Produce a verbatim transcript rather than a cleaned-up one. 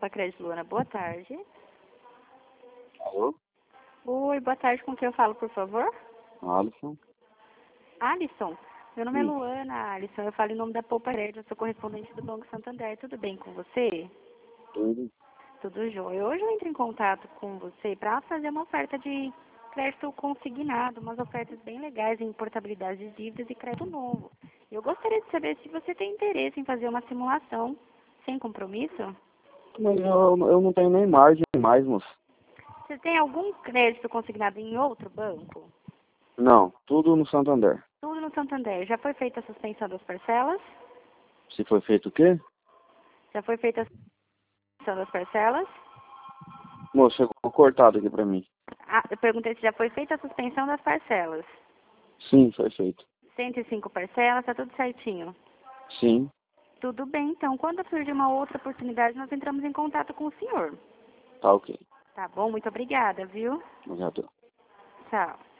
Poupa Crédito Luana, boa tarde. Alô? Oi, boa tarde, com quem eu falo, por favor? Alisson? Alisson? Meu nome é Isso. Luana, Alisson, eu falo em nome da Poupa Crédito, eu sou correspondente do Banco Santander, tudo bem com você? Tudo. Tudo jóia. Hoje eu entro em contato com você para fazer uma oferta de crédito consignado, umas ofertas bem legais em portabilidade de dívidas e crédito novo. Eu gostaria de saber se você tem interesse em fazer uma simulação sem compromisso. Mas eu, eu não tenho nem margem mais, moço. Você tem algum crédito consignado em outro banco? Não, tudo no Santander. Tudo no Santander. Já foi feita a suspensão das parcelas? Se foi feito o quê? Já foi feita a suspensão das parcelas? Moço, chegou cortado aqui pra mim. Ah, eu perguntei se já foi feita a suspensão das parcelas. Sim, foi feito. cento e cinco parcelas, tá tudo certinho. Sim. Tudo bem, então. Quando surgir uma outra oportunidade, nós entramos em contato com o senhor. Tá ok. Tá bom? Muito obrigada, viu? Obrigado. Tchau.